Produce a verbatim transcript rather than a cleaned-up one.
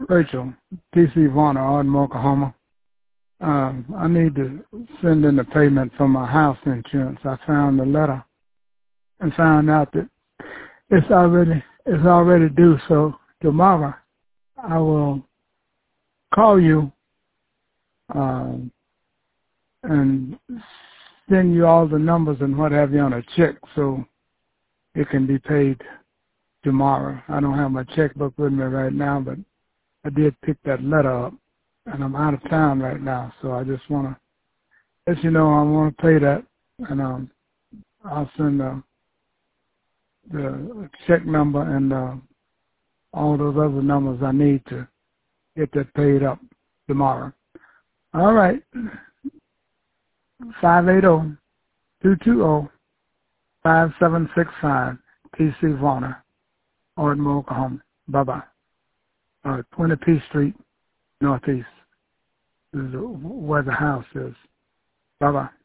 Rachel, T C Varner, Ardmore, Oklahoma. Um, I need to send in the payment for my house insurance. I found the letter and found out that it's already it's already due. So tomorrow I will call you um, and send you all the numbers and what have you on a check so it can be paid tomorrow. I don't have my checkbook with me right now, but I did pick that letter up, and I'm out of town right now, so I just want to let you know I want to pay that, and um, I'll send the, the check number and uh, all those other numbers I need to get that paid up tomorrow. All right, five eight zero, two two zero, five seven six five, T C Varner, Ardmore, Oklahoma. Bye-bye. Uh, twenty P Street, Northeast. This is where the house is. Bye-bye.